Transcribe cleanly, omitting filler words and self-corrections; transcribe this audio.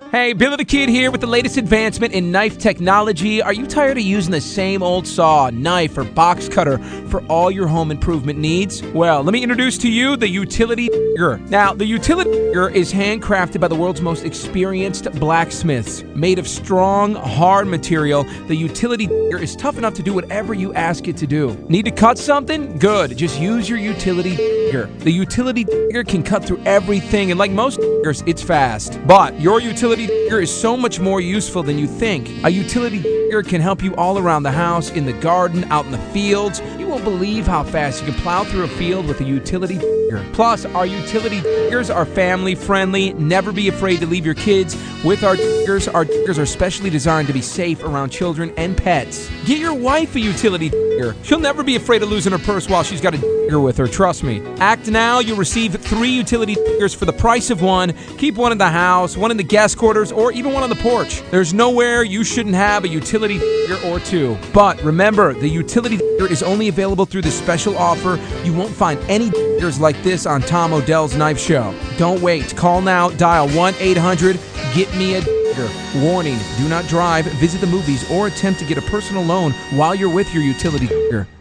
Hey, Billy the Kid here with the latest advancement in knife technology. Are you tired of using the same old saw, knife, or box cutter for all your home improvement needs? Well, let me introduce to you the Utility Digger. Now, the Utility Digger is handcrafted by the world's most experienced blacksmiths. Made of strong, hard material, the Utility Digger is tough enough to do whatever you ask it to do. Need to cut something? Good. Just use your Utility Digger. The Utility Digger can cut through everything, and like most diggers, it's fast. But your Utility Digger is so much more useful than you think. A Utility Digger can help you all around the house, in the garden, out in the fields. You won't believe how fast you can plow through a field with a Utility Digger. Plus, our Utility Diggers are family friendly. Never be afraid to leave your kids with our diggers. Our diggers are specially designed to be safe around children and pets. Get your wife a Utility Digger. She'll never be afraid of losing her purse while she's got a digger with her, trust me. Act now, you'll receive 3 Utility Diggers for the price of one. Keep one in the house, one in the guest quarters, or even one on the porch. There's nowhere you shouldn't have a Utility Digger or 2. But remember, the Utility Digger is only available through this special offer. You won't find any diggers like this on Tom O'Dell's Knife Show. Don't wait. Call now, dial 1-800-GET-ME-A-DIGGER. Warning, do not drive, visit the movies, or attempt to get a personal loan while you're with your Utility Digger.